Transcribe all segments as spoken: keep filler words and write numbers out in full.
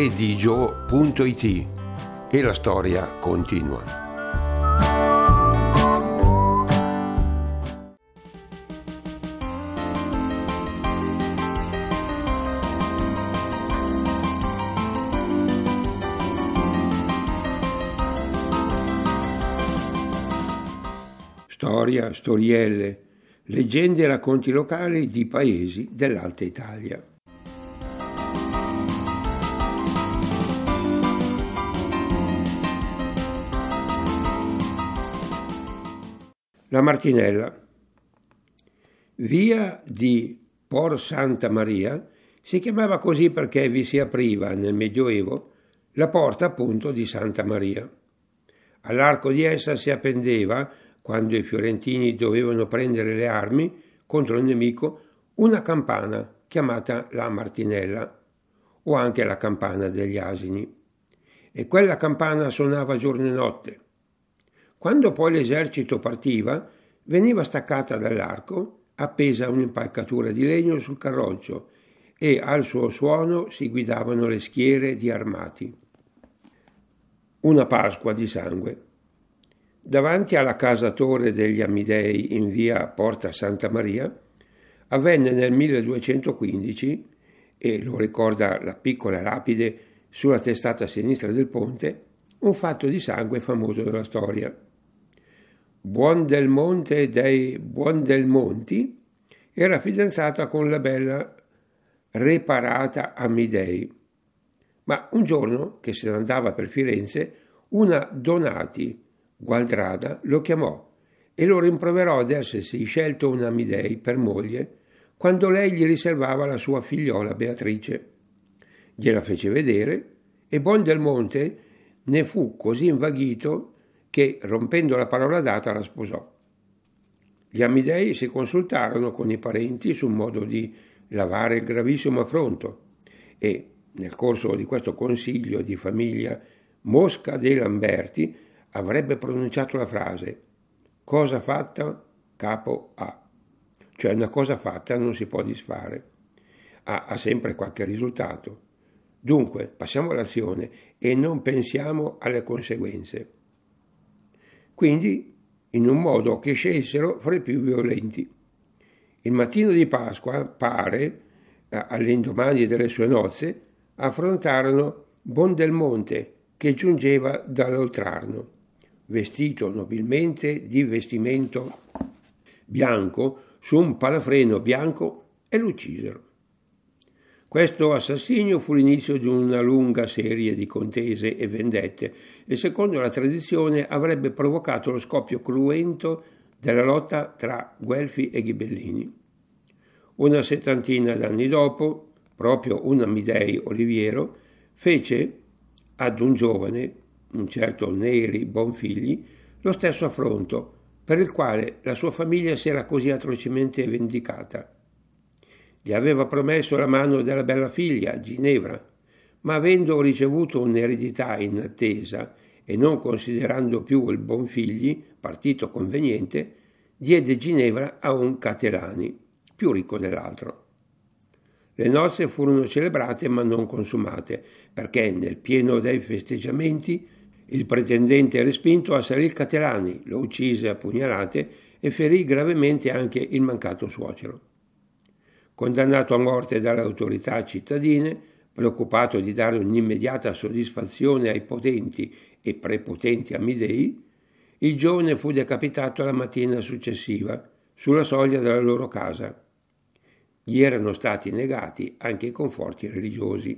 di gio punto it e la storia continua. Storia, storielle, leggende e racconti locali di paesi dell'Alta Italia. La Martinella. Via di Por Santa Maria si chiamava così perché vi si apriva nel Medioevo la porta appunto di Santa Maria. All'arco di essa si appendeva, quando i fiorentini dovevano prendere le armi contro il nemico, una campana chiamata la Martinella, o anche la campana degli asini. E quella campana suonava giorno e notte. Quando poi l'esercito partiva, veniva staccata dall'arco, appesa un'impalcatura di legno sul carroccio, e al suo suono si guidavano le schiere di armati. Una Pasqua di sangue. Davanti alla casa torre degli Amidei in via Porta Santa Maria avvenne nel milleduecentoquindici, e lo ricorda la piccola lapide sulla testata sinistra del ponte, un fatto di sangue famoso della storia. Buondelmonte dei Buondelmonti era fidanzata con la bella Reparata Amidei, ma un giorno che se ne andava per Firenze, una Donati Gualdrada lo chiamò e lo rimproverò ad essersi scelto un Amidei per moglie quando lei gli riservava la sua figliola Beatrice. Gliela fece vedere e Buondelmonte ne fu così invaghito che, rompendo la parola data, la sposò. Gli Amidei si consultarono con i parenti sul modo di lavare il gravissimo affronto e, nel corso di questo consiglio di famiglia, Mosca dei Lamberti avrebbe pronunciato la frase «cosa fatta, capo a», cioè una cosa fatta non si può disfare, ha, ha sempre qualche risultato. Dunque, passiamo all'azione e non pensiamo alle conseguenze. Quindi, in un modo che scelsero fra i più violenti. Il mattino di Pasqua, pare, all'indomani delle sue nozze, affrontarono Buondelmonte che giungeva dall'Oltrarno, vestito nobilmente di vestimento bianco su un palafreno bianco, e lo uccisero. Questo assassinio fu l'inizio di una lunga serie di contese e vendette e, secondo la tradizione, avrebbe provocato lo scoppio cruento della lotta tra Guelfi e Ghibellini. Una settantina d'anni dopo, proprio un Amidei Oliviero fece ad un giovane, un certo Neri Bonfigli, lo stesso affronto, per il quale la sua famiglia si era così atrocemente vendicata. Gli aveva promesso la mano della bella figlia, Ginevra, ma avendo ricevuto un'eredità in attesa e non considerando più il Bonfigli partito conveniente, diede Ginevra a un Catelani, più ricco dell'altro. Le nozze furono celebrate ma non consumate, perché nel pieno dei festeggiamenti il pretendente respinto assalì il Catelani, lo uccise a pugnalate e ferì gravemente anche il mancato suocero. Condannato a morte dalle autorità cittadine, preoccupato di dare un'immediata soddisfazione ai potenti e prepotenti Amidei, il giovane fu decapitato la mattina successiva, sulla soglia della loro casa. Gli erano stati negati anche i conforti religiosi.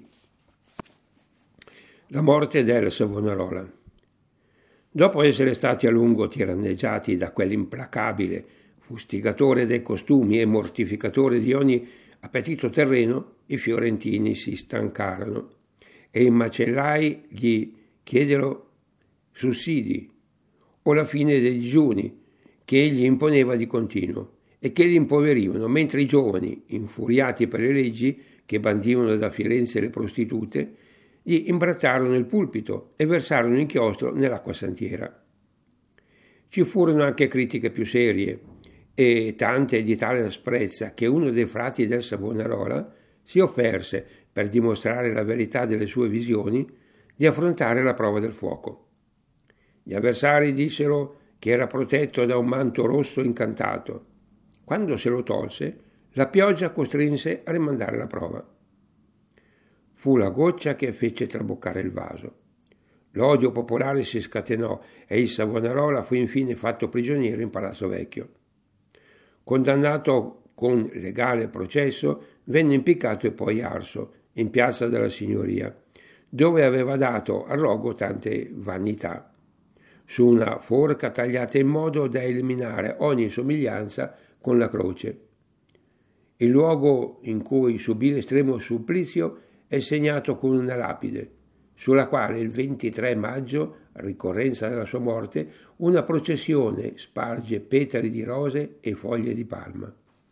La morte del Savonarola. Dopo essere stati a lungo tiranneggiati da quell'implacabile fustigatore dei costumi e mortificatore di ogni appetito terreno, i fiorentini si stancarono e i macellai gli chiedero sussidi o la fine dei digiuni che egli imponeva di continuo e che li impoverivano, mentre i giovani, infuriati per le leggi che bandivano da Firenze le prostitute, gli imbrattarono il pulpito e versarono l'inchiostro nell'acqua santiera. Ci furono anche critiche più serie e tante di tale asprezza che uno dei frati del Savonarola si offerse per dimostrare la verità delle sue visioni, di affrontare la prova del fuoco. Gli avversari dissero che era protetto da un manto rosso incantato. Quando se lo tolse, la pioggia costrinse a rimandare la prova. Fu la goccia che fece traboccare il vaso. L'odio popolare si scatenò e il Savonarola fu infine fatto prigioniero in Palazzo Vecchio. Condannato con legale processo, venne impiccato e poi arso in Piazza della Signoria, dove aveva dato al rogo tante vanità, su una forca tagliata in modo da eliminare ogni somiglianza con la croce. Il luogo in cui subì l'estremo supplizio è segnato con una lapide, sulla quale il ventitré maggio, ricorrenza della sua morte, una processione sparge petali di rose e foglie di palma.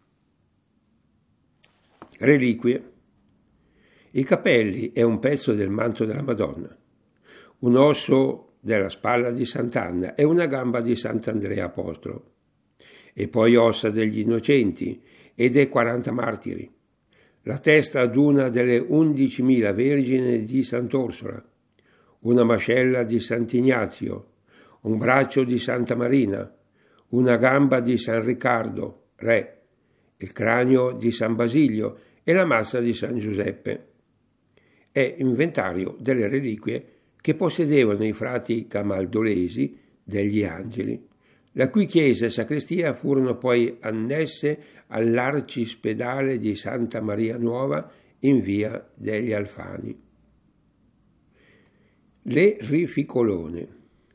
Reliquie. I capelli è un pezzo del manto della Madonna, un osso della spalla di Sant'Anna e una gamba di Sant'Andrea Apostolo, e poi ossa degli innocenti e dei quaranta martiri, la testa ad una delle undicimila vergini di Sant'Orsola, una mascella di Sant'Ignazio, un braccio di Santa Marina, una gamba di San Riccardo, re, il cranio di San Basilio e la mazza di San Giuseppe. È inventario delle reliquie che possedevano i frati camaldolesi degli Angeli, la cui chiesa e sacrestia furono poi annesse all'arcispedale di Santa Maria Nuova in via degli Alfani. Le rificolone.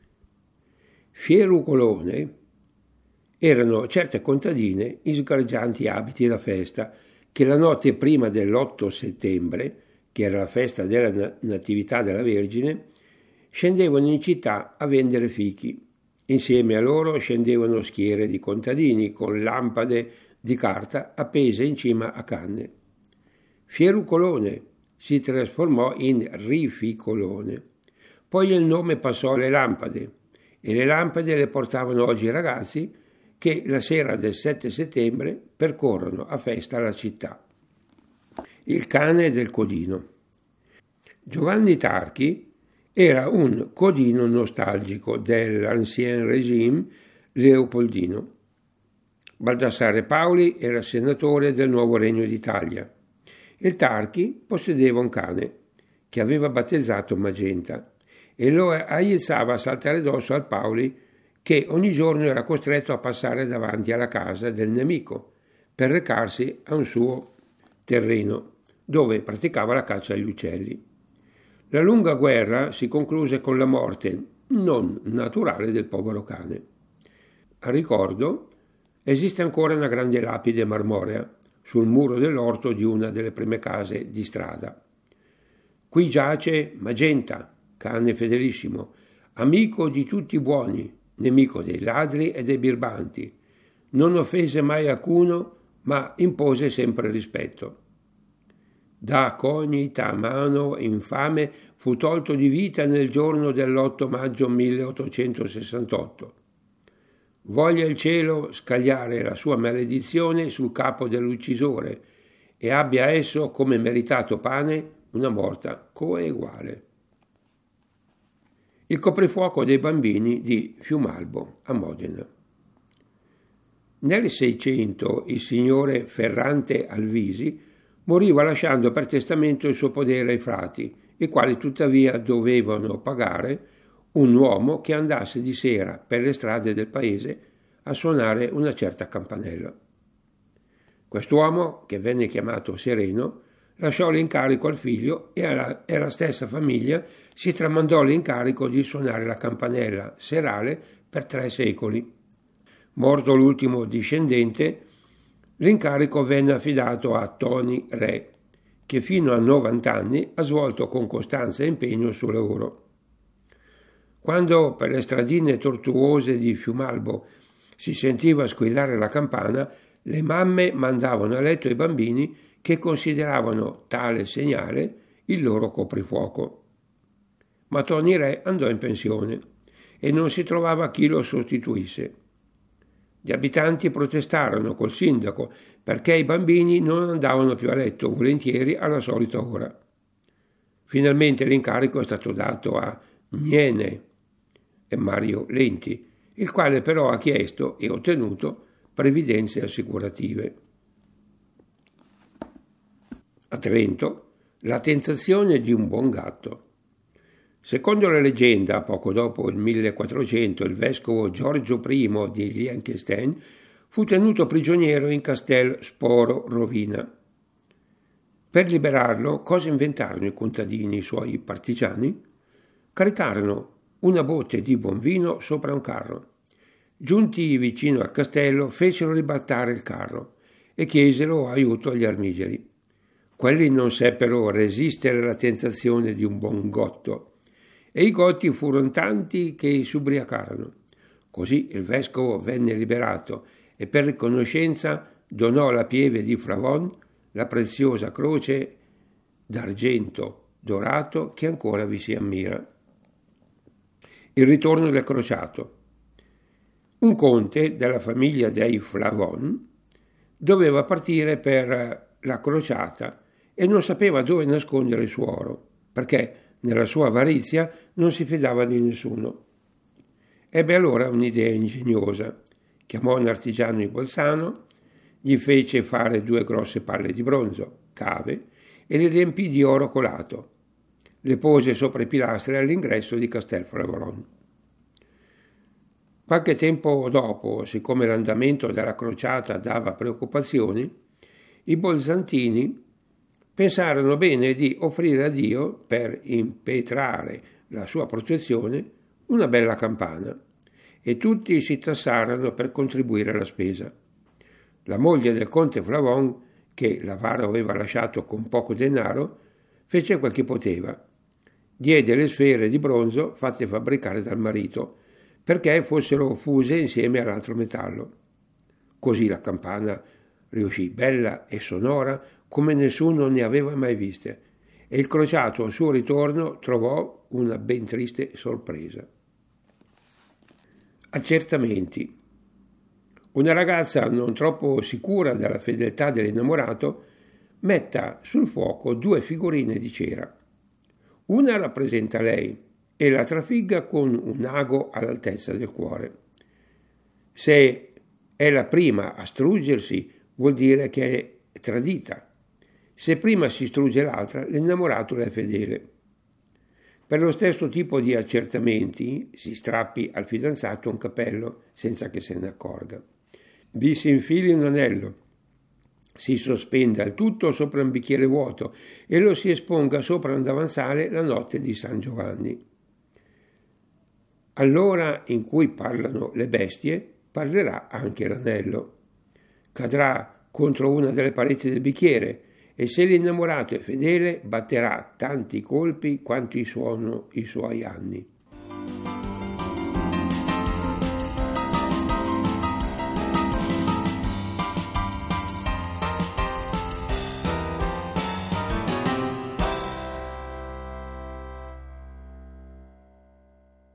Fierucolone erano certe contadine in sgargianti abiti da festa che la notte prima dell'otto settembre, che era la festa della Natività della Vergine, scendevano in città a vendere fichi. Insieme a loro scendevano schiere di contadini con lampade di carta appese in cima a canne. Fierucolone si trasformò in rificolone. Poi il nome passò alle lampade e le lampade le portavano oggi i ragazzi che la sera del sette settembre percorrono a festa la città. Il cane del codino. Giovanni Tarchi era un codino nostalgico dell'Ancien Régime leopoldino. Baldassare Paoli era senatore del nuovo Regno d'Italia. Il Tarchi possedeva un cane che aveva battezzato Magenta e lo aizzava a saltare addosso al Paoli, che ogni giorno era costretto a passare davanti alla casa del nemico per recarsi a un suo terreno dove praticava la caccia agli uccelli. La lunga guerra si concluse con la morte non naturale del povero cane. A ricordo esiste ancora una grande lapide marmorea sul muro dell'orto di una delle prime case di strada. Qui giace Magenta, cane fedelissimo, amico di tutti i buoni, nemico dei ladri e dei birbanti. Non offese mai alcuno, ma impose sempre rispetto. Da cognita mano infame fu tolto di vita nel giorno dell'otto maggio milleottocentosessantotto. Voglia il cielo scagliare la sua maledizione sul capo dell'uccisore e abbia esso come meritato pane una morta coeguale. Il coprifuoco dei bambini di Fiumalbo a Modena. Nel Seicento il signore Ferrante Alvisi moriva lasciando per testamento il suo podere ai frati, i quali tuttavia dovevano pagare un uomo che andasse di sera per le strade del paese a suonare una certa campanella. Quest'uomo, che venne chiamato Sereno, lasciò l'incarico al figlio e alla, e alla stessa famiglia si tramandò l'incarico di suonare la campanella serale per tre secoli. Morto l'ultimo discendente, l'incarico venne affidato a Toni Re, che fino a novanta anni ha svolto con costanza e impegno il suo lavoro. Quando per le stradine tortuose di Fiumalbo si sentiva squillare la campana, le mamme mandavano a letto i bambini che consideravano tale segnale il loro coprifuoco. Ma Toni Re andò in pensione e non si trovava chi lo sostituisse. Gli abitanti protestarono col sindaco perché i bambini non andavano più a letto volentieri alla solita ora. Finalmente l'incarico è stato dato a Niene e Mario Lenti, il quale però ha chiesto e ottenuto previdenze assicurative. A Trento, la tentazione di un buon gatto. Secondo la leggenda, poco dopo il millequattrocento, il vescovo Giorgio I di Liechtenstein fu tenuto prigioniero in Castel Sporo Rovina. Per liberarlo, cosa inventarono i contadini, i suoi partigiani? Caricarono una botte di buon vino sopra un carro. Giunti vicino al castello, fecero ribaltare il carro e chiesero aiuto agli armigeri. Quelli non seppero resistere alla tentazione di un buon gotto, e i gotti furono tanti che si ubriacarono. Così il vescovo venne liberato e per riconoscenza donò alla pieve di Flavon la preziosa croce d'argento dorato che ancora vi si ammira. Il ritorno del crociato. Un conte della famiglia dei Flavon doveva partire per la crociata e non sapeva dove nascondere il suo oro, perché nella sua avarizia non si fidava di nessuno. Ebbe allora un'idea ingegnosa. Chiamò un artigiano di Bolzano, gli fece fare due grosse palle di bronzo, cave, e le riempì di oro colato. Le pose sopra i pilastri all'ingresso di Castel Flavon. Qualche tempo dopo, siccome l'andamento della crociata dava preoccupazioni, i bolzantini pensarono bene di offrire a Dio, per impetrare la sua protezione, una bella campana, e tutti si tassarono per contribuire alla spesa. La moglie del conte Flavon, che l'avaro aveva lasciato con poco denaro, fece quel che poteva. Diede le sfere di bronzo fatte fabbricare dal marito, perché fossero fuse insieme all'altro metallo. Così la campana riuscì bella e sonora come nessuno ne aveva mai viste, e il crociato al suo ritorno trovò una ben triste sorpresa. Accertamenti. Una ragazza non troppo sicura della fedeltà dell'innamorato metta sul fuoco due figurine di cera. Una rappresenta lei e la trafigga con un ago all'altezza del cuore. Se è la prima a struggersi, vuol dire che è tradita. Se prima si strugge l'altra, l'innamorato le è fedele. Per lo stesso tipo di accertamenti si strappi al fidanzato un cappello senza che se ne accorga. Vi si infili un anello, si sospenda il tutto sopra un bicchiere vuoto e lo si esponga sopra un davanzale la notte di San Giovanni. All'ora in cui parlano le bestie, parlerà anche l'anello. Cadrà contro una delle pareti del bicchiere e se l'innamorato è fedele batterà tanti colpi quanti sono i suoi anni.